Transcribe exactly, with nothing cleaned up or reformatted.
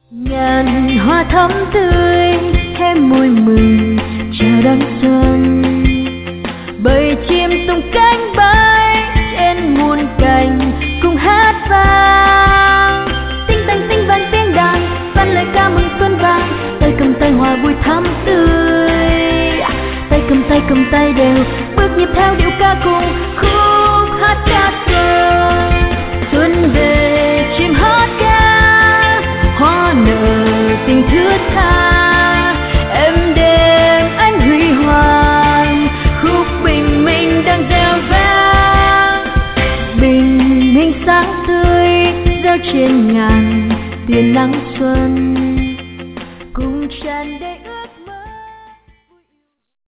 Ngàn hoa thắm tươi thêm mùi mừng chào đón xuân, bầy chim tung cánh bay trên muôn cành cùng hát vang. Tinh tanh tinh vang tiếng đàn vang lời ca mừng xuân vang, tay cầm tay hoa vui thắm tươi, tay cầm tay cầm tay đều bước nhịp theo điệu ca cùng khúc hát ca xuân. Xuân về chim hót ca, hoa nở tình thướt tha, em đêm ánh huy hoàng, khúc bình minh đang reo vang. Bình minh sáng tươi reo trên ngàn tia nắng xuân, cùng chân